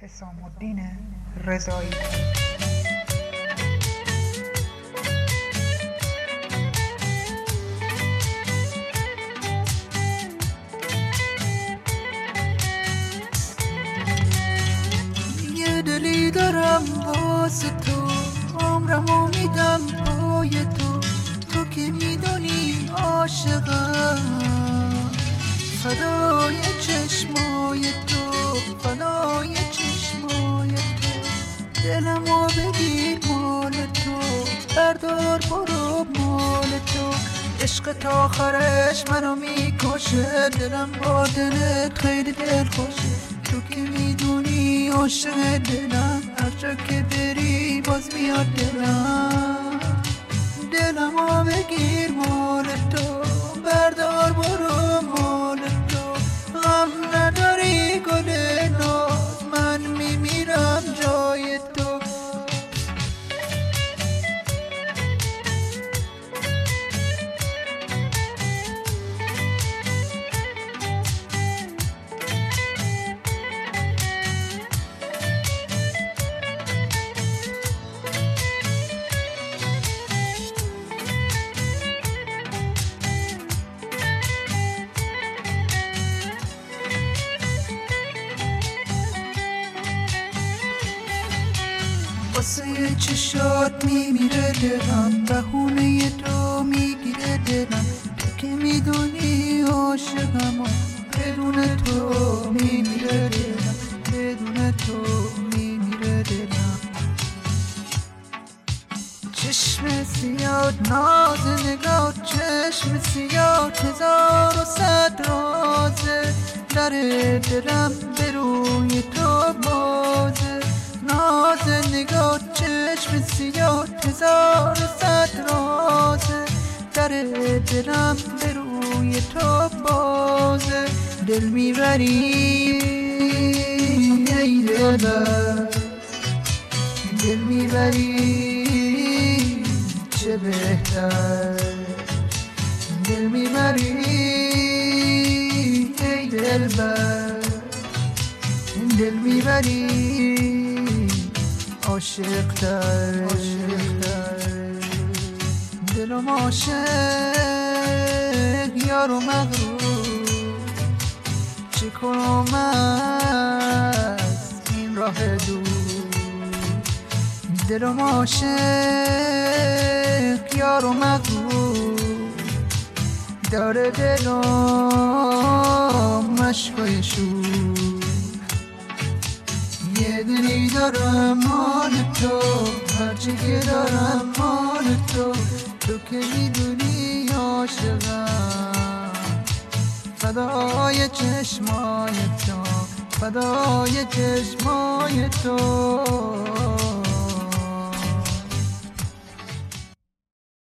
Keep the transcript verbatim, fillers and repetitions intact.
حسام الدین رضایی. یه دلی دارم واسه تو، عمرمو میدم پای تو، تو که میدونی عاشقم، فدای چشمای تو، فدای چشمای تو، دلمو بگیر مال تو، بردار برو مال تو، عشق تا آخرش منو میکشه، دلم با دلت خیلی دل خوشه، تو که میدونی عاشق دلم، هر جا که بری باز میاد دلم، دلمو بگیر مال تو، بردار برو مال تو، غم نداری گل ناز، من میمیرم جای تو. واسه چشات میمیره دلم، بهونه تو میگیره دلم، تو که میدونی عاشقم و بدون تو میمیره دلم، بدون تو میمیره دلم. چشم سیاد ناز نگاه، چشم سیاد هزار و صد رازه، در دلم به روی تو بازه، ناز نگاه چشم سیاه هزار و صد رازه، در دلم به روی تو بازه، دل میبری ای دلم، دل میبری چه بهتر، دل میبری ای دلبر، دل میبری عاشق تر، دلم عاشق یارو مغرور، چه کنم از این راه دور، دلم عاشق یارو مغرور، داره دلم مشکای شور، یه دلی دارم مال تو، هر چی که دارم مال تو، تو که میدونی عاشقم، فدای چشمای تو، فدای چشمای تو.